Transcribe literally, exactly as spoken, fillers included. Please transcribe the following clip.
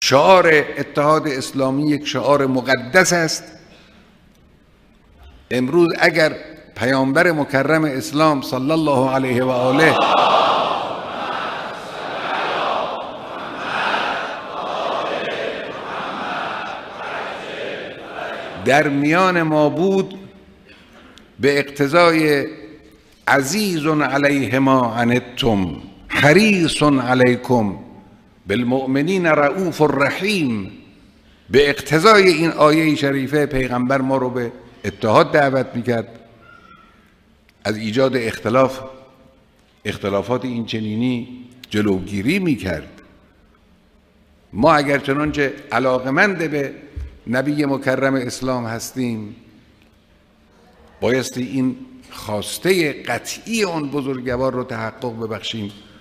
شعار اتحاد اسلامی یک شعار مقدس است. امروز اگر پیامبر مکرم اسلام صلی الله علیه و آله در میان ما بود، به اقتضای عزیز علیه ما عنتم حریص علیکم بالمؤمنین رؤوف الرحیم، به اقتضای این آیه شریفه پیغمبر ما رو به اتحاد دعوت میکرد، از ایجاد اختلاف اختلافات این چنینی جلوگیری میکرد. ما اگر چنانچه علاقمند به نبی مکرم اسلام هستیم، بایستی این خواسته قطعی اون بزرگوار رو تحقق ببخشیم